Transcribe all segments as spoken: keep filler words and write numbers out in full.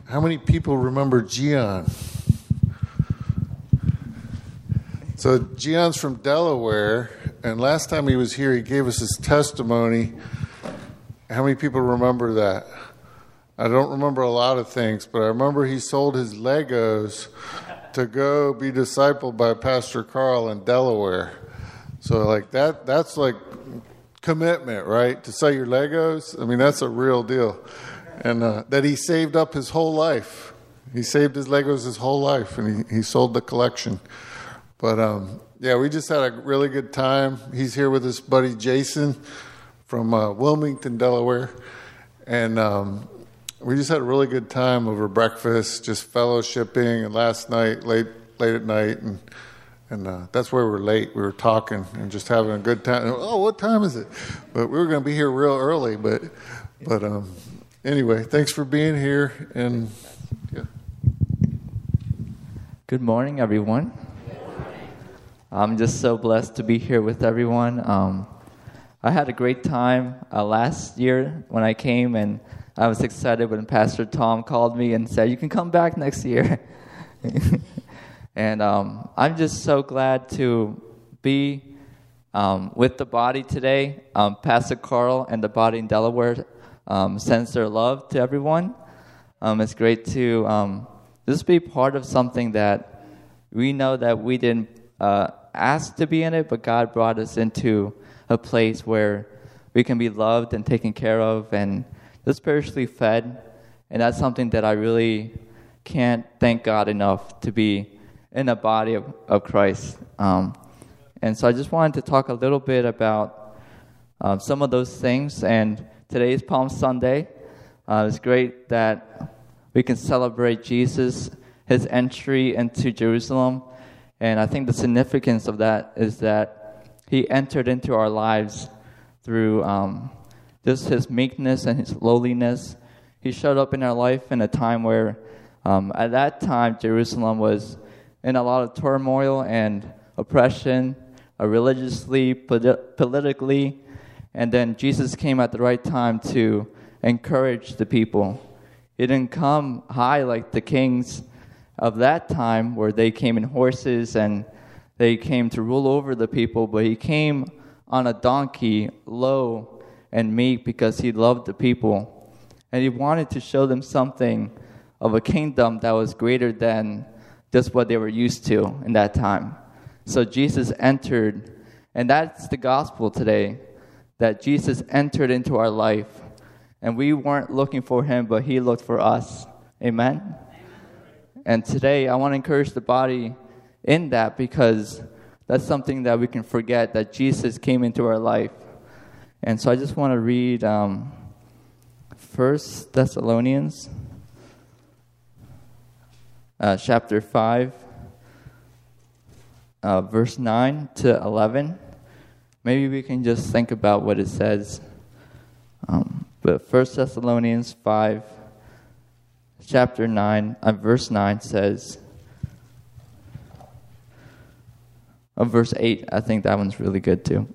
How many people remember Gian? So Gion's from Delaware, and last time he was here, he gave us his testimony. How many people remember that? I don't remember a lot of things, but I remember he sold his Legos to go be discipled by Pastor Carl in Delaware. So like that, that's like commitment, right? To sell your Legos. I mean, that's a real deal. And uh, that he saved up his whole life. He saved his Legos his whole life, and he, he sold the collection. But um, yeah, we just had a really good time. He's here with his buddy Jason from uh, Wilmington, Delaware. And um, we just had a really good time over breakfast, just fellowshipping. And last night, late late at night, and and uh, that's why we were late. We were talking and just having a good time. Oh, what time is it? But we were going to be here real early. But but um, anyway, thanks for being here. And yeah. Good morning, everyone. I'm just so blessed to be here with everyone. Um, I had a great time uh, last year when I came, and I was excited when Pastor Tom called me and said, you can come back next year. And um, I'm just so glad to be um, with the body today. Um, Pastor Carl and the body in Delaware um, sends their love to everyone. Um, it's great to um, just be part of something that we know that we didn't uh, ask to be in it, but God brought us into a place where we can be loved and taken care of and just spiritually fed. And that's something that I really can't thank God enough to be in the body of, of Christ. Um, and so I just wanted to talk a little bit about uh, some of those things. And today is Palm Sunday. Uh, it's great that we can celebrate Jesus, his entry into Jerusalem. And I think the significance of that is that he entered into our lives through um, just his meekness and his lowliness. He showed up in our life in a time where, um, at that time, Jerusalem was in a lot of turmoil and oppression, uh, religiously, polit- politically. And then Jesus came at the right time to encourage the people. He didn't come high like the kings of that time, where they came in horses and they came to rule over the people, but he came on a donkey, low and meek, because he loved the people. And he wanted to show them something of a kingdom that was greater than just what they were used to in that time. So Jesus entered, and that's the gospel today, that Jesus entered into our life. And we weren't looking for him, but he looked for us. Amen? And today, I want to encourage the body in that, because that's something that we can forget, that Jesus came into our life. And so I just want to read um, First Thessalonians uh, chapter five, uh, verse nine to eleven. Maybe we can just think about what it says. Um, but First Thessalonians five, chapter nine, uh, verse nine says, oh, verse eight, I think that one's really good too.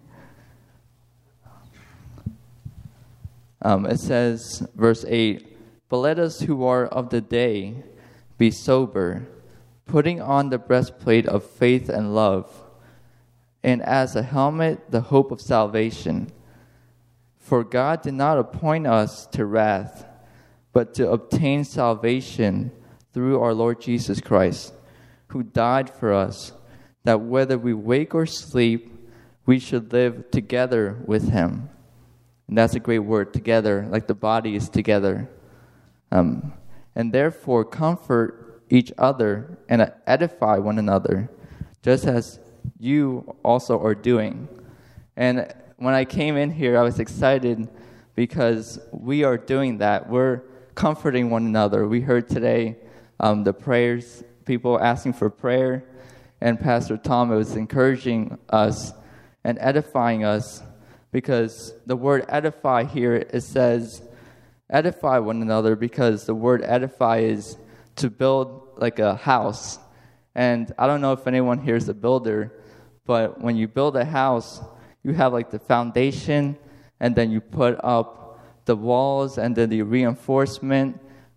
um, it says, verse eight, but let us who are of the day be sober, putting on the breastplate of faith and love, and as a helmet the hope of salvation. For God did not appoint us to wrath, but to obtain salvation through our Lord Jesus Christ, who died for us, that whether we wake or sleep, we should live together with him. And that's a great word, together, like the body is together. Um, and therefore comfort each other and edify one another, just as you also are doing. And when I came in here, I was excited because we are doing that. We're comforting one another. We heard today um, the prayers, people asking for prayer, and Pastor Tom was encouraging us and edifying us, because the word edify here, it says edify one another, because the word edify is to build like a house. And I don't know if anyone here is a builder, but when you build a house, you have like the foundation, and then you put up the walls, and then the reinforcement,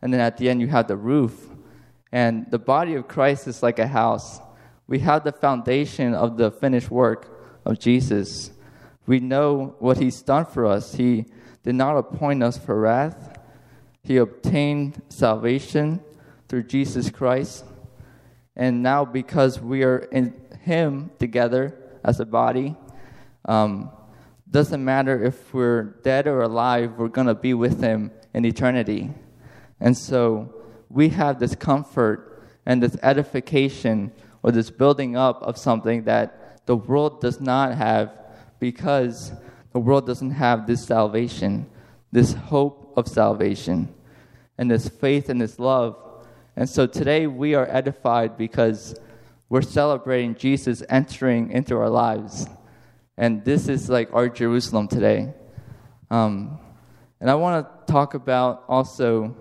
and then at the end you have the roof. And the body of Christ is like a house. We have the foundation of the finished work of Jesus. We know what he's done for us. He did not appoint us for wrath. He obtained salvation through Jesus Christ. And now because we are in him together as a body, um, doesn't matter if we're dead or alive, we're going to be with him in eternity. And so we have this comfort and this edification or this building up of something that the world does not have, because the world doesn't have this salvation, this hope of salvation, and this faith and this love. And so today we are edified because we're celebrating Jesus entering into our lives. And this is like our Jerusalem today. Um, and I want to talk about also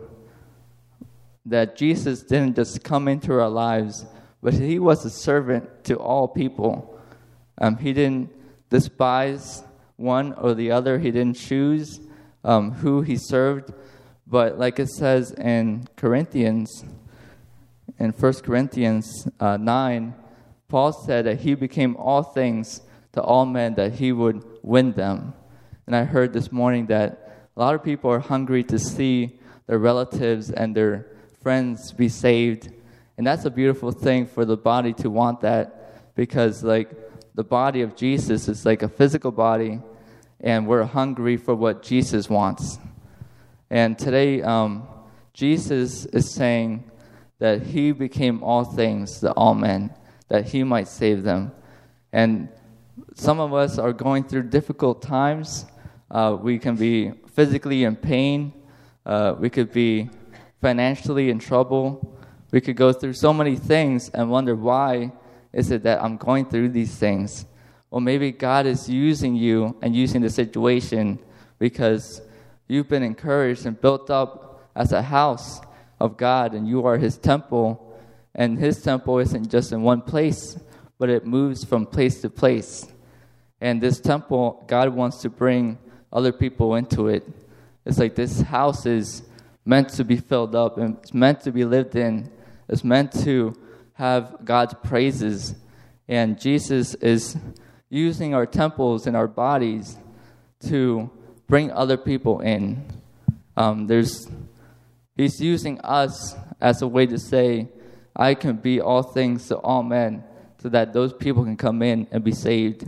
that Jesus didn't just come into our lives, but he was a servant to all people. Um, he didn't despise one or the other. He didn't choose um, who he served. But like it says in Corinthians, in First Corinthians uh, nine, Paul said that he became all things to all men that he would win them. And I heard this morning that a lot of people are hungry to see their relatives and their friends be saved. And that's a beautiful thing for the body to want that, because like the body of Jesus is like a physical body, and we're hungry for what Jesus wants. And today, um, Jesus is saying that he became all things to all men, that he might save them. And some of us are going through difficult times. Uh, we can be physically in pain. Uh, we could be financially in trouble. We could go through so many things and wonder, why is it that I'm going through these things? Well, maybe God is using you and using the situation because you've been encouraged and built up as a house of God, and you are his temple. And his temple isn't just in one place, but it moves from place to place. And this temple, God wants to bring other people into it. It's like this house is meant to be filled up, and it's meant to be lived in. It's meant to have God's praises. And Jesus is using our temples and our bodies to bring other people in. Um, there's, he's using us as a way to say, I can be all things to all men, so that those people can come in and be saved.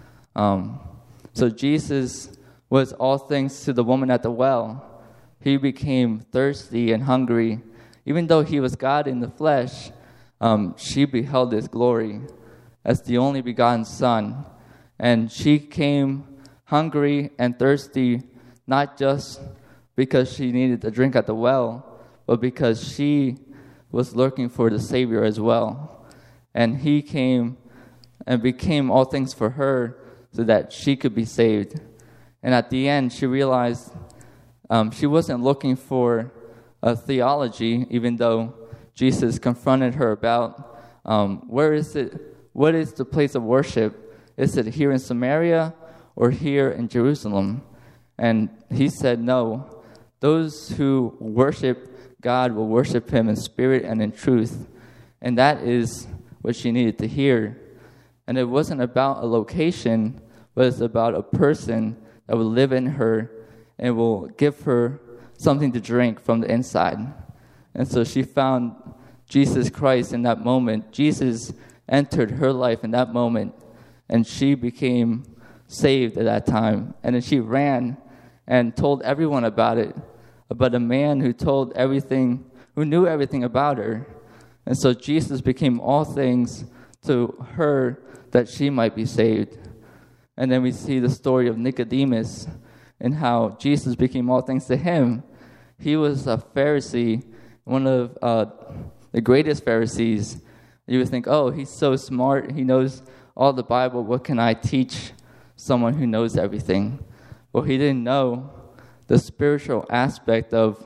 Um, so Jesus was all things to the woman at the well. He became thirsty and hungry. Even though he was God in the flesh, um, she beheld his glory as the only begotten Son. And she came hungry and thirsty, not just because she needed a drink at the well, but because she was looking for the Savior as well. And he came and became all things for her so that she could be saved. And at the end, she realized um, she wasn't looking for a theology, even though Jesus confronted her about um, where is it, what is the place of worship? Is it here in Samaria or here in Jerusalem? And he said, no, those who worship God will worship him in spirit and in truth. And that is what she needed to hear. And it wasn't about a location, but it's about a person that will live in her and will give her something to drink from the inside. And so she found Jesus Christ in that moment. Jesus entered her life in that moment, and she became saved at that time. And then she ran and told everyone about it, about a man who told everything, who knew everything about her. And so Jesus became all things to her that she might be saved. And then we see the story of Nicodemus and how Jesus became all things to him. He was a Pharisee, one of uh, the greatest Pharisees. You would think, oh, he's so smart. He knows all the Bible. What can I teach someone who knows everything? Well, he didn't know the spiritual aspect of,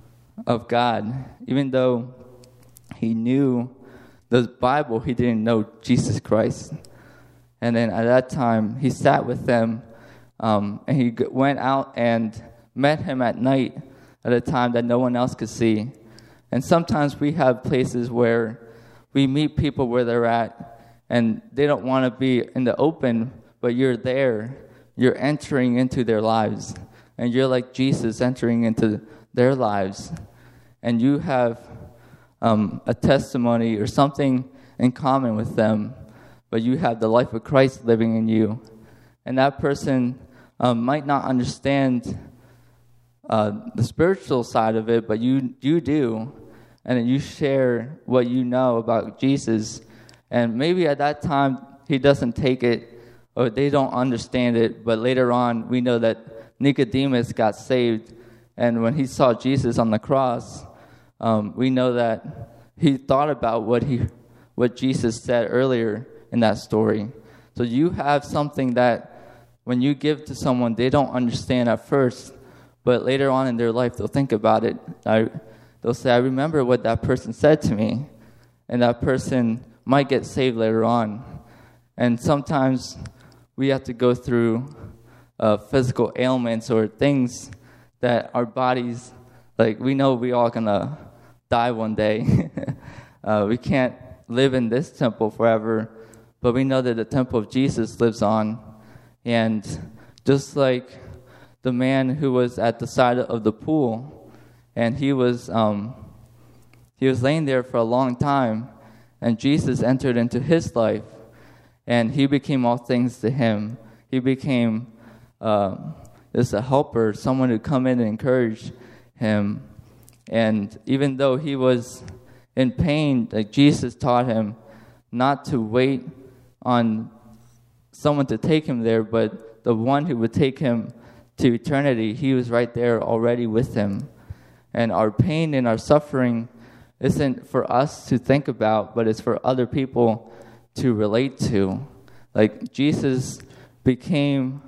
of God. Even though he knew the Bible, he didn't know Jesus Christ. And then at that time, he sat with them, um, and he went out and met him at night at a time that no one else could see. And sometimes we have places where we meet people where they're at, and they don't want to be in the open, but you're there. You're entering into their lives, and you're like Jesus entering into their lives. And you have um, a testimony or something in common with them, but you have the life of Christ living in you. And that person um, might not understand uh, the spiritual side of it, but you you do. And you share what you know about Jesus. And maybe at that time, he doesn't take it, or they don't understand it. But later on, we know that Nicodemus got saved. And when he saw Jesus on the cross, um, we know that he thought about what he, what Jesus said earlier in that story. So you have something that when you give to someone, they don't understand at first, but later on in their life, they'll think about it. I, they'll say, I remember what that person said to me, and that person might get saved later on. And sometimes we have to go through uh, physical ailments or things that our bodies, like we know we all gonna die one day. uh, we can't live in this temple forever, but we know that the temple of Jesus lives on. And just like the man who was at the side of the pool, and he was um, he was laying there for a long time, and Jesus entered into his life, and he became all things to him. He became uh, just a helper, someone who come in and encourage him. And even though he was in pain, like Jesus taught him not to wait on someone to take him there, but the one who would take him to eternity. He was right there already with him. And our pain and our suffering isn't for us to think about, but it's for other people to relate to. Like Jesus became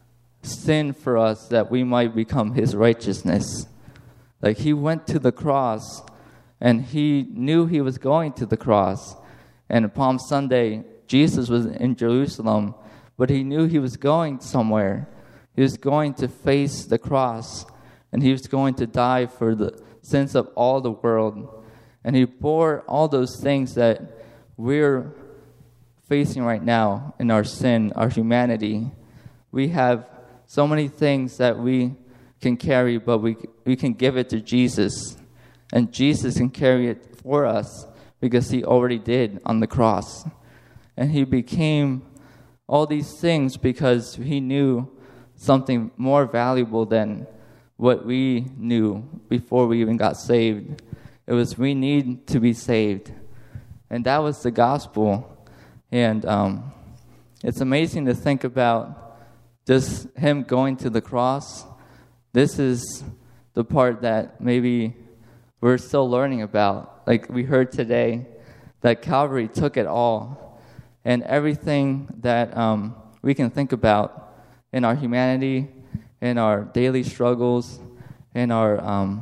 sin for us that we might become his righteousness. Like he went to the cross, and he knew he was going to the cross. And Palm Sunday, Jesus was in Jerusalem, but he knew he was going somewhere. He was going to face the cross, and he was going to die for the sins of all the world. And he bore all those things that we're facing right now in our sin, our humanity. We have so many things that we can carry, but we we can give it to Jesus. And Jesus can carry it for us because he already did on the cross. And he became all these things because he knew something more valuable than what we knew before we even got saved. It was we need to be saved. And that was the gospel. And um, it's amazing to think about just him going to the cross. This is the part that maybe we're still learning about. Like we heard today, that Calvary took it all. And everything that um, we can think about in our humanity, in our daily struggles, in our um,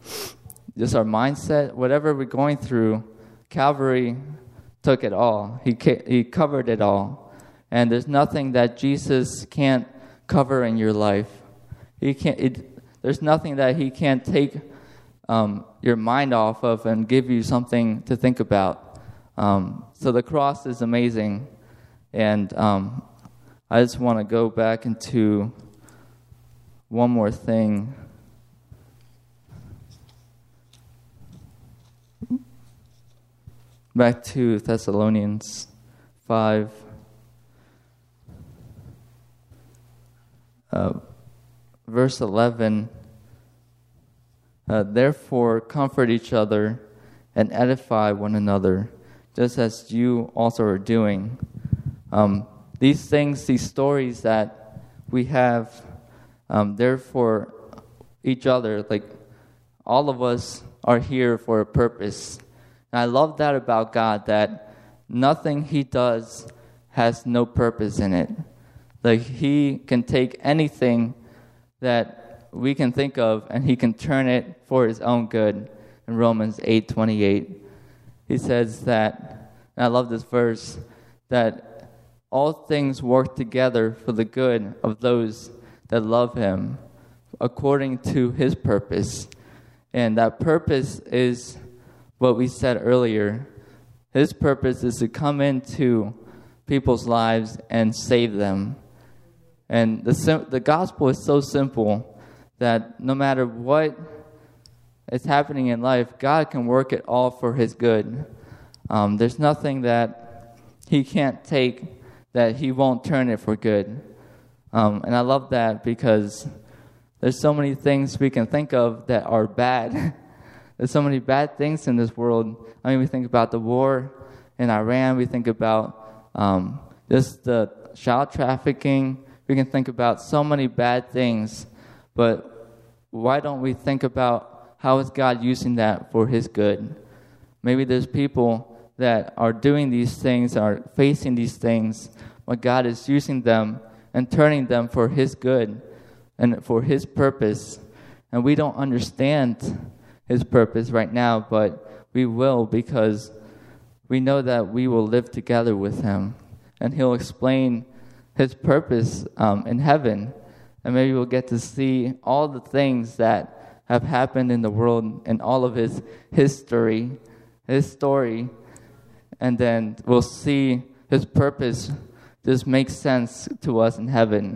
just our mindset, whatever we're going through, Calvary took it all. He ca- he covered it all, and there's nothing that Jesus can't cover in your life. He can't. It, there's nothing that he can't take um, your mind off of and give you something to think about. Um, so the cross is amazing, and um, I just want to go back into one more thing. Back to Thessalonians five. Uh, verse eleven. Uh, Therefore, comfort each other and edify one another, just as you also are doing. Um, these things, these stories that we have, um, they're for each other. Like, all of us are here for a purpose. And I love that about God, that nothing he does has no purpose in it. Like, he can take anything that we can think of, and he can turn it for his own good. In Romans eight twenty-eight, he says that, and I love this verse, that all things work together for the good of those that love him, according to his purpose. And that purpose is what we said earlier. His purpose is to come into people's lives and save them. And the the gospel is so simple that no matter what is happening in life, God can work it all for his good. Um, there's nothing that he can't take that he won't turn it for good. Um, and I love that because there's so many things we can think of that are bad. There's so many bad things in this world. I mean, we think about the war in Iran. We think about um, just the child trafficking. We can think about so many bad things. But why don't we think about how is God using that for his good? Maybe there's people that are doing these things, are facing these things, but God is using them and turning them for his good and for his purpose. And we don't understand his purpose right now, but we will, because we know that we will live together with him. And he'll explain his purpose um, in heaven. And maybe we'll get to see all the things that have happened in the world and all of his history, his story. And then we'll see his purpose just make sense to us in heaven.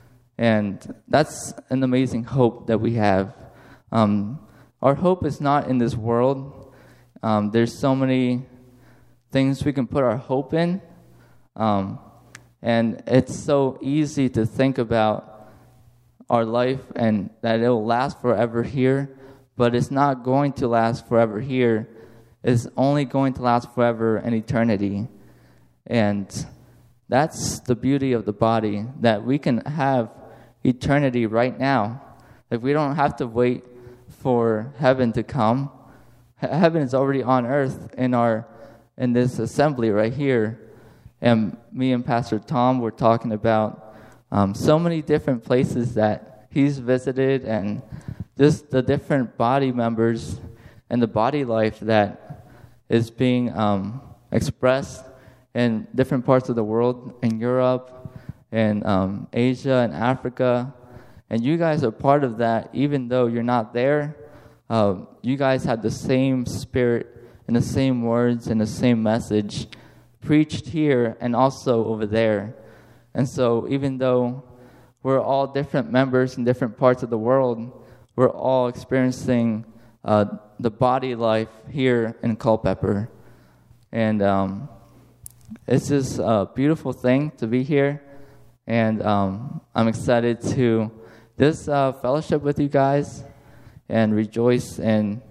And that's an amazing hope that we have. Um, our hope is not in this world. Um, there's so many things we can put our hope in. Um, and it's so easy to think about our life and that it will last forever here. But it's not going to last forever here. It's only going to last forever in eternity. And that's the beauty of the body, that we can have eternity right now. Like, we don't have to wait for heaven to come. Heaven is already on earth in our in this assembly right here. And me and Pastor Tom were talking about um, so many different places that he's visited, and just the different body members and the body life that is being um, expressed in different parts of the world, in Europe, in um, Asia, and Africa. And you guys are part of that, even though you're not there. Uh, you guys have the same spirit and the same words and the same message preached here and also over there. And so even though we're all different members in different parts of the world, we're all experiencing uh, the body life here in Culpeper. And um, it's just a beautiful thing to be here. And um, I'm excited to just uh, fellowship with you guys and rejoice in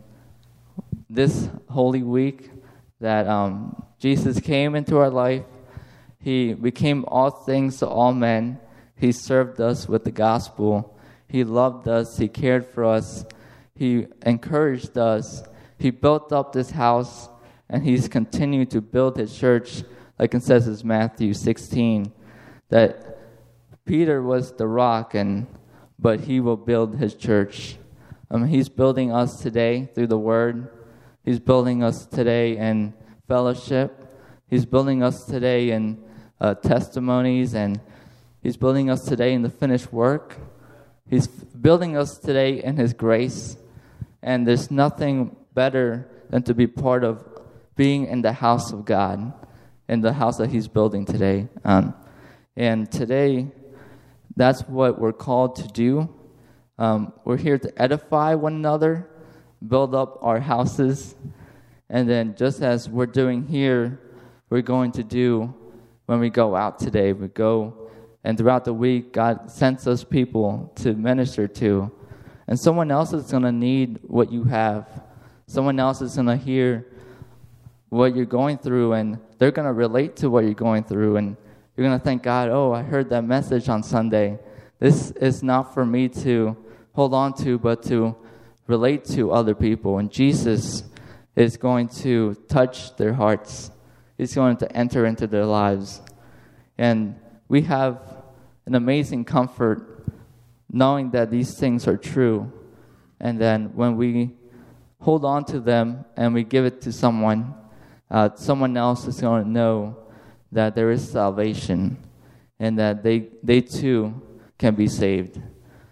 this Holy Week that um, Jesus came into our life. He became all things to all men. He served us with the gospel. He loved us. He cared for us. He encouraged us. He built up this house, and he's continued to build his church, like it says in Matthew sixteen, that Peter was the rock, and but he will build his church. Um, he's building us today through the Word. He's building us today in fellowship. He's building us today in uh, testimonies, and he's building us today in the finished work. He's building us today in his grace. And there's nothing better than to be part of being in the house of God, in the house that he's building today. Um, and today, that's what we're called to do. Um, we're here to edify one another, build up our houses, and then just as we're doing here, we're going to do when we go out today. We go, and throughout the week, God sends us people to minister to. And someone else is going to need what you have. Someone else is going to hear what you're going through, and they're going to relate to what you're going through. And you're going to thank God, oh, I heard that message on Sunday. This is not for me to hold on to, but to relate to other people. And Jesus is going to touch their hearts. He's going to enter into their lives. And we have an amazing comfort knowing that these things are true. And then when we hold on to them and we give it to someone, uh, someone else is going to know that there is salvation and that they they too can be saved.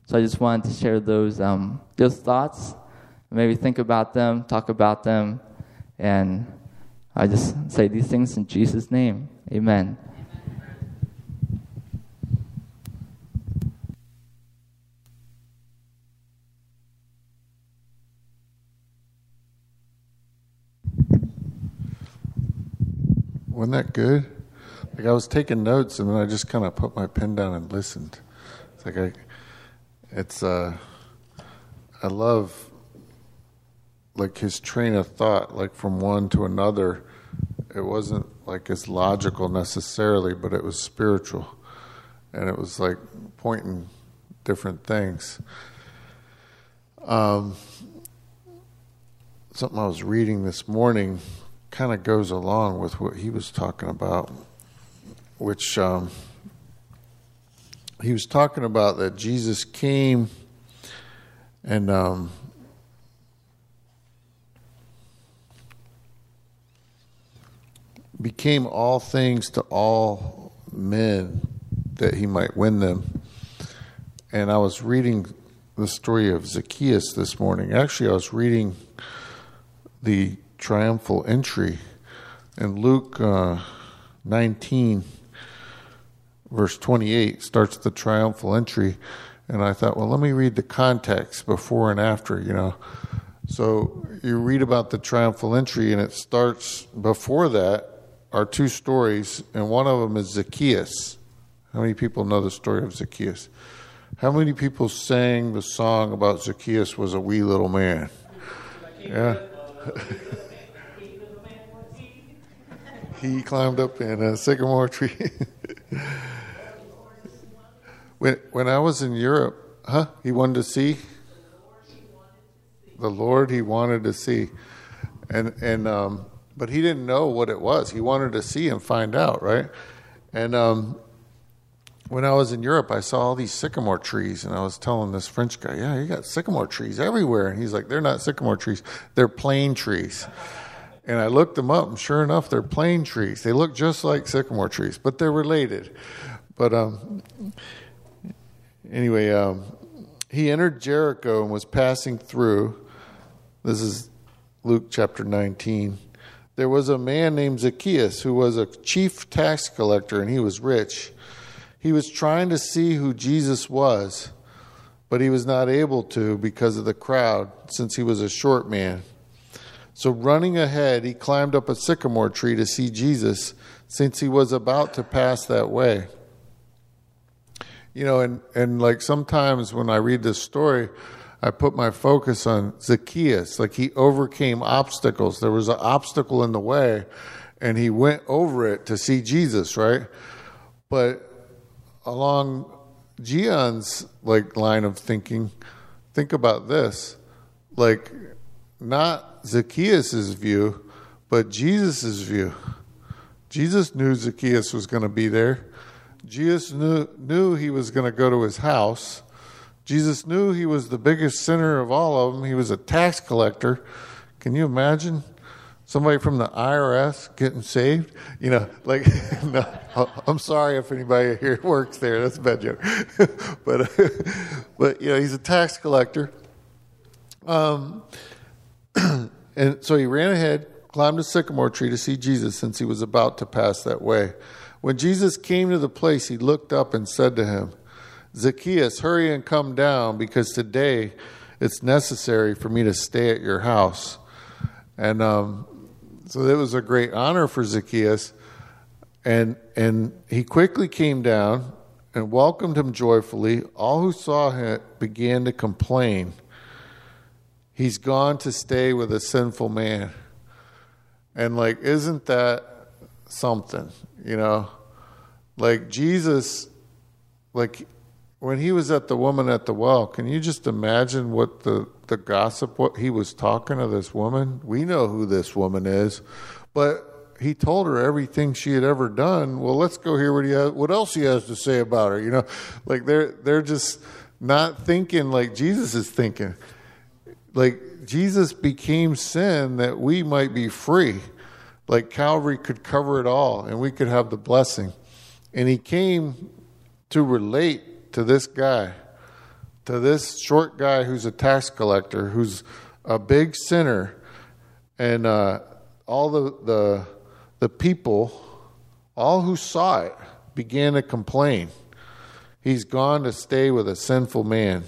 So I just wanted to share those um, those thoughts, maybe think about them, talk about them, and I just say these things in Jesus' name. Amen. Wasn't that good? Like I was taking notes and then I just kind of put my pen down and listened. It's like I, it's uh, I love like his train of thought, like from one to another. It wasn't like as logical necessarily, but it was spiritual, and it was like pointing different things. Um, something I was reading this morning kind of goes along with what he was talking about, which um, he was talking about that Jesus came and um, became all things to all men that he might win them. And I was reading the story of Zacchaeus this morning. Actually, I was reading the triumphal entry in Luke uh, nineteen, verse twenty-eight, starts the triumphal entry, and I thought, well, let me read the context before and after, you know. So you read about the triumphal entry, and it starts before that are two stories, and one of them is Zacchaeus. How many people know the story of Zacchaeus? How many people sang the song about Zacchaeus was a wee little man? Yeah. He climbed up in a sycamore tree. when when I was in Europe, huh? He wanted to see the Lord he wanted to see, and and um, but he didn't know what it was. He wanted to see and find out, right? And um, when I was in Europe, I saw all these sycamore trees, and I was telling this French guy, "Yeah, you got sycamore trees everywhere." And he's like, "They're not sycamore trees; they're plane trees." And I looked them up, and sure enough, they're plane trees. They look just like sycamore trees, but they're related. But um, anyway, um, he entered Jericho and was passing through. This is Luke chapter nineteen. There was a man named Zacchaeus who was a chief tax collector, and he was rich. He was trying to see who Jesus was, but he was not able to because of the crowd, since he was a short man. So running ahead, he climbed up a sycamore tree to see Jesus, since he was about to pass that way. You know, and, and like sometimes when I read this story, I put my focus on Zacchaeus. Like he overcame obstacles. There was an obstacle in the way, and he went over it to see Jesus, right? But along Gion's like line of thinking, think about this. Like not Zacchaeus' view, but Jesus' view. Jesus knew Zacchaeus was going to be there. Jesus knew, knew he was going to go to his house. Jesus knew he was the biggest sinner of all of them. He was a tax collector. Can you imagine somebody from the I R S getting saved? You know, like, no, I'm sorry if anybody here works there. That's a bad joke. but, but, you know, he's a tax collector. Um, and so he ran ahead, climbed a sycamore tree to see Jesus, since he was about to pass that way. When Jesus came to the place, he looked up and said to him, "Zacchaeus, hurry and come down, because today it's necessary for me to stay at your house." And um, so it was a great honor for Zacchaeus. And and he quickly came down and welcomed him joyfully. All who saw him began to complain, "He's gone to stay with a sinful man." And like, isn't that something, you know? Like Jesus, like when he was at the woman at the well, can you just imagine what the, the gossip, what he was talking to this woman? We know who this woman is, but he told her everything she had ever done. Well, let's go hear what he has, what else he has to say about her, you know? Like they're, they're just not thinking like Jesus is thinking. Like Jesus became sin that we might be free. Like Calvary could cover it all and we could have the blessing. And he came to relate to this guy, to this short guy who's a tax collector, who's a big sinner, and uh, all the, the the people, all who saw it, began to complain. He's gone to stay with a sinful man.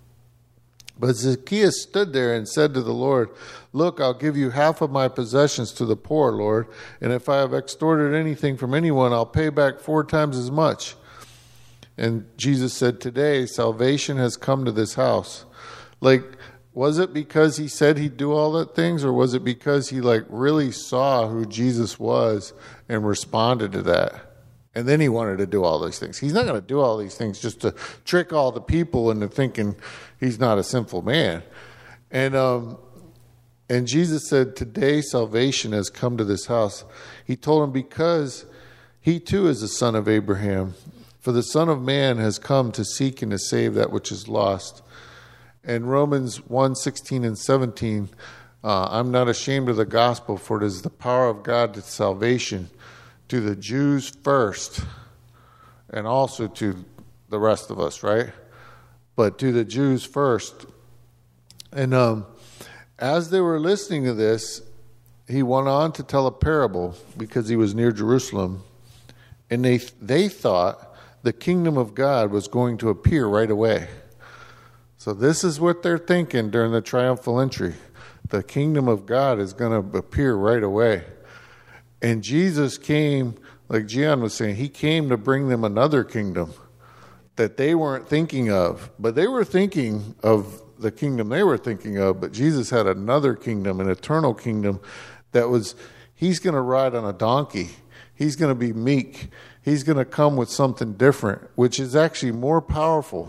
But Zacchaeus stood there and said to the Lord, "Look, I'll give you half of my possessions to the poor, Lord, and if I have extorted anything from anyone, I'll pay back four times as much." And Jesus said, "Today salvation has come to this house." Like, was it because he said he'd do all that things, or was it because he like really saw who Jesus was and responded to that? And then he wanted to do all these things. He's not going to do all these things just to trick all the people into thinking he's not a sinful man. And um, and Jesus said, "Today salvation has come to this house." He told him because he too is the son of Abraham. For the Son of Man has come to seek and to save that which is lost. And Romans one, sixteen and seventeen, uh, I'm not ashamed of the gospel, for it is the power of God to salvation to the Jews first, and also to the rest of us, right? But to the Jews first. And um, as they were listening to this, he went on to tell a parable because he was near Jerusalem. And they they thought the kingdom of God was going to appear right away. So this is what they're thinking during the triumphal entry. The kingdom of God is going to appear right away. And Jesus came, like Gian was saying, he came to bring them another kingdom that they weren't thinking of. But they were thinking of the kingdom they were thinking of, but Jesus had another kingdom, an eternal kingdom that was, he's going to ride on a donkey. He's going to be meek. He's going to come with something different, which is actually more powerful.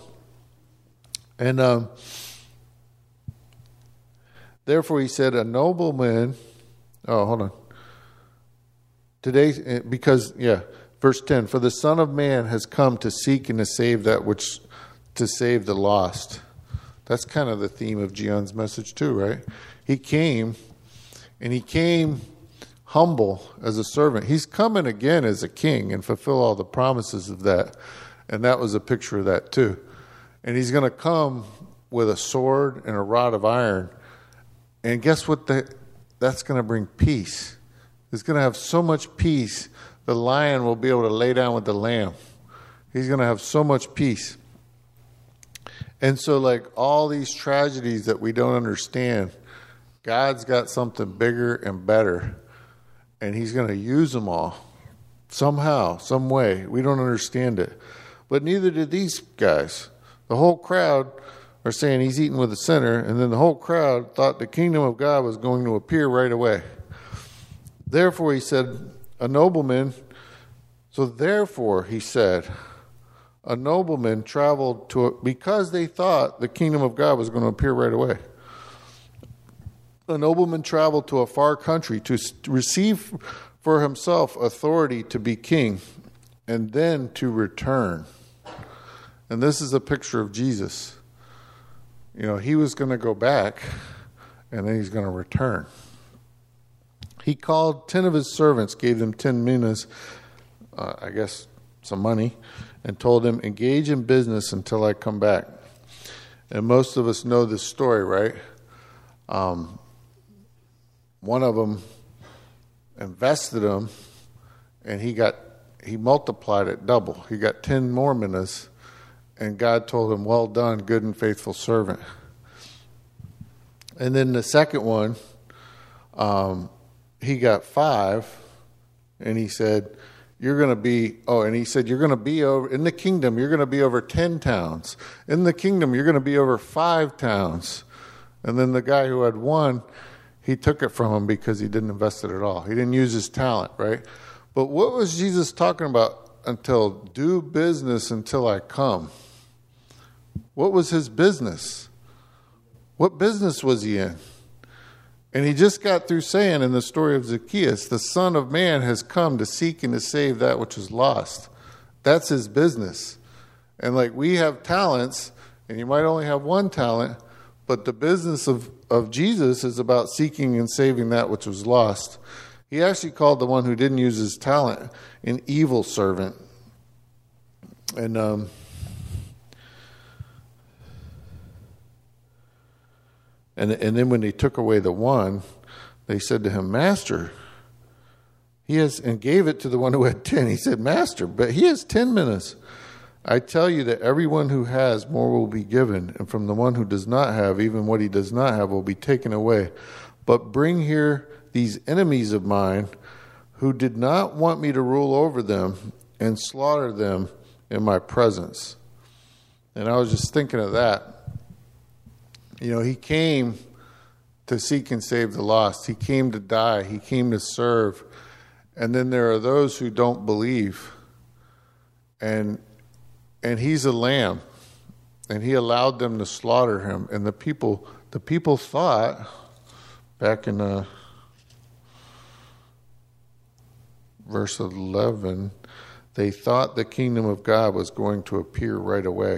And um, therefore he said, a nobleman, oh, hold on. Today, because, yeah, verse ten, for the Son of Man has come to seek and to save that which, to save the lost. That's kind of the theme of Gion's message too, right? He came, and he came humble as a servant. He's coming again as a king and fulfill all the promises of that. And that was a picture of that too. And he's going to come with a sword and a rod of iron. And guess what? The, that's going to bring peace. It's going to have so much peace, the lion will be able to lay down with the lamb. He's going to have so much peace. And so like all these tragedies that we don't understand, God's got something bigger and better. And he's going to use them all somehow, some way. We don't understand it. But neither did these guys. The whole crowd are saying he's eating with a sinner, and then the whole crowd thought the kingdom of God was going to appear right away. Therefore, he said, a nobleman, so therefore, he said, a nobleman traveled to, a, because they thought the kingdom of God was going to appear right away. A nobleman traveled to a far country to receive for himself authority to be king and then to return. And this is a picture of Jesus. You know, he was going to go back and then he's going to return. He called ten of his servants, gave them ten minas, uh, I guess some money, and told them, engage in business until I come back. And most of us know this story, right? Um, one of them invested them, and he got he multiplied it double. He got ten more minas, and God told him, well done, good and faithful servant. And then the second one, um, he got five, and he said, you're going to be, oh, and he said, you're going to be over, in the kingdom, you're going to be over ten towns. In the kingdom, you're going to be over five towns. And then the guy who had one, he took it from him because he didn't invest it at all. He didn't use his talent, right? But what was Jesus talking about until do business until I come? What was his business? What business was he in? And he just got through saying in the story of Zacchaeus, the Son of Man has come to seek and to save that which is lost. That's his business. And like we have talents, and you might only have one talent, but the business of, of Jesus is about seeking and saving that which was lost. He actually called the one who didn't use his talent an evil servant. And um, And, and then when they took away the one, they said to him, Master, he has, and gave it to the one who had ten. He said, Master, but he has ten minas. I tell you that everyone who has, more will be given, and from the one who does not have, even what he does not have will be taken away. But bring here these enemies of mine who did not want me to rule over them, and slaughter them in my presence. And I was just thinking of that. You know, he came to seek and save the lost. He came to die. He came to serve. And then there are those who don't believe. And and he's a lamb. And he allowed them to slaughter him. And the people the people thought, back in uh, verse eleven, they thought the kingdom of God was going to appear right away.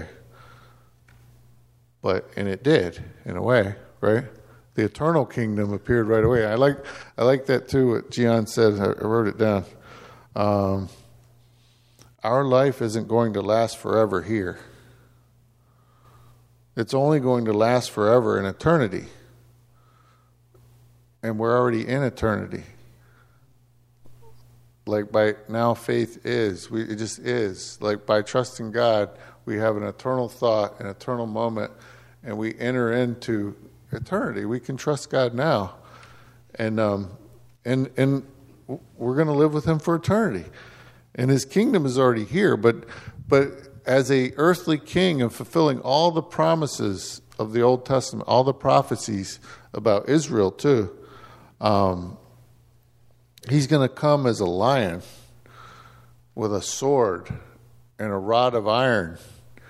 But, and it did, in a way, right? The eternal kingdom appeared right away. I like I like that too, what Gian said. I wrote it down. Um, our life isn't going to last forever here. It's only going to last forever in eternity. And we're already in eternity. Like by now faith is. We, it just is. Like by trusting God, we have an eternal thought, an eternal moment, and we enter into eternity. We can trust God now. And um, and and we're going to live with him for eternity. And his kingdom is already here, but but as a earthly king and fulfilling all the promises of the Old Testament, all the prophecies about Israel too, um, he's going to come as a lion with a sword and a rod of iron.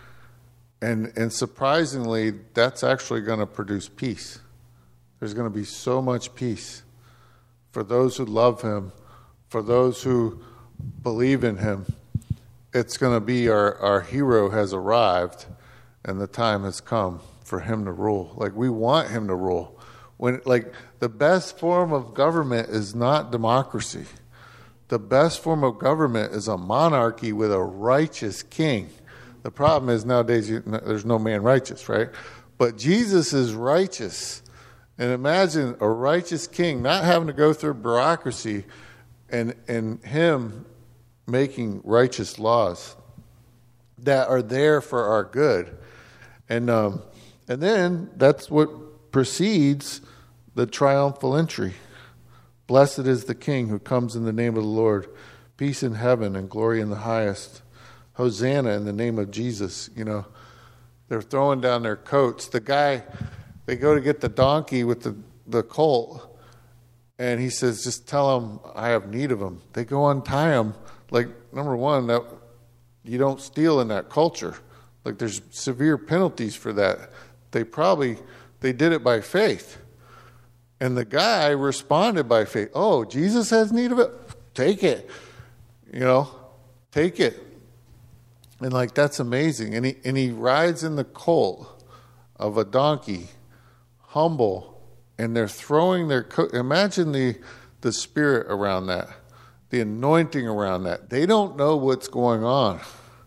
And and surprisingly, that's actually going to produce peace. There's going to be so much peace for those who love him, for those who believe in him. It's going to be our, our hero has arrived, and the time has come for him to rule. Like, we want him to rule. When like the best form of government is not democracy. The best form of government is a monarchy with a righteous king. The problem is nowadays you, there's no man righteous, right? But Jesus is righteous. And imagine a righteous king not having to go through bureaucracy and, and him making righteous laws that are there for our good. And um, and then that's what precedes the triumphal entry. Blessed is the King who comes in the name of the Lord. Peace in heaven and glory in the highest. Hosanna in the name of Jesus. You know, they're throwing down their coats. The guy, they go to get the donkey with the, the colt, and he says, just tell him I have need of him. They go untie him. Like, number one, that you don't steal in that culture. Like, there's severe penalties for that. They probably, they did it by faith. And the guy responded by faith. Oh, Jesus has need of it? Take it. You know, take it. And like, that's amazing. And he, and he rides in the colt of a donkey, humble, and they're throwing their coat. Imagine the, the spirit around that, the anointing around that. They don't know what's going on.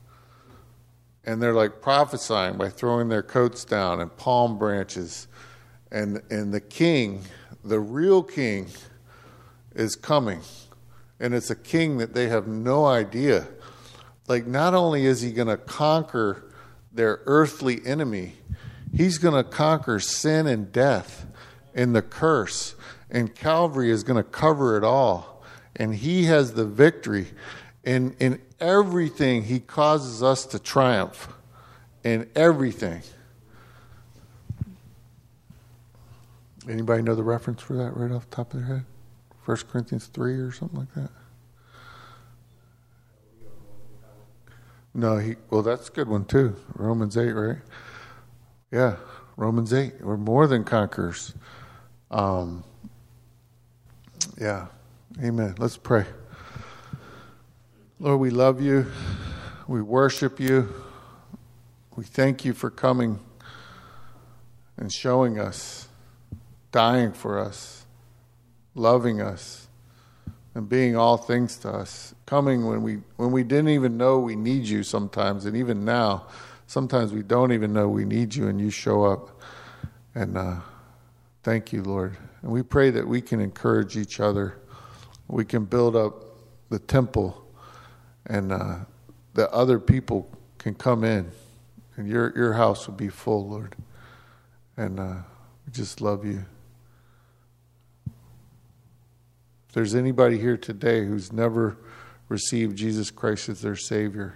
And they're like prophesying by throwing their coats down and palm branches. And, and the king, the real king, is coming. And it's a king that they have no idea. Like, not only is he going to conquer their earthly enemy, he's going to conquer sin and death and the curse. And Calvary is going to cover it all. And he has the victory. In, in everything, he causes us to triumph. In everything. Anybody know the reference for that right off the top of their head? First Corinthians three or something like that? No, he. Well, that's a good one too. Romans eight, right? Yeah, Romans eight. We're more than conquerors. Um, yeah, amen. Let's pray. Lord, we love you. We worship you. We thank you for coming and showing us, dying for us, loving us, and being all things to us. Coming when we when we didn't even know we need you sometimes, and even now, sometimes we don't even know we need you, and you show up. And uh, Thank you, Lord. And we pray that we can encourage each other. We can build up the temple, and uh, that other people can come in, and your your house will be full, Lord. And uh, we just love you. If there's anybody here today who's never received Jesus Christ as their Savior,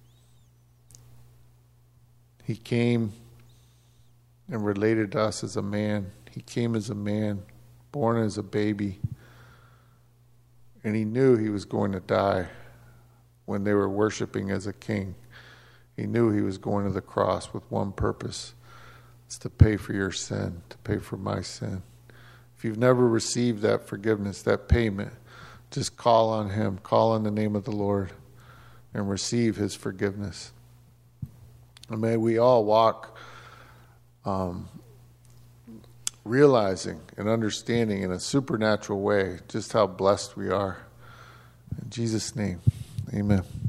He came and related to us as a man. He came as a man, born as a baby, and He knew He was going to die when they were worshiping as a king. He knew He was going to the cross with one purpose. It's to pay for your sin, to pay for my sin. If you've never received that forgiveness, that payment, just call on Him, call on the name of the Lord, and receive His forgiveness. And may we all walk um, realizing and understanding in a supernatural way just how blessed we are. In Jesus' name, amen.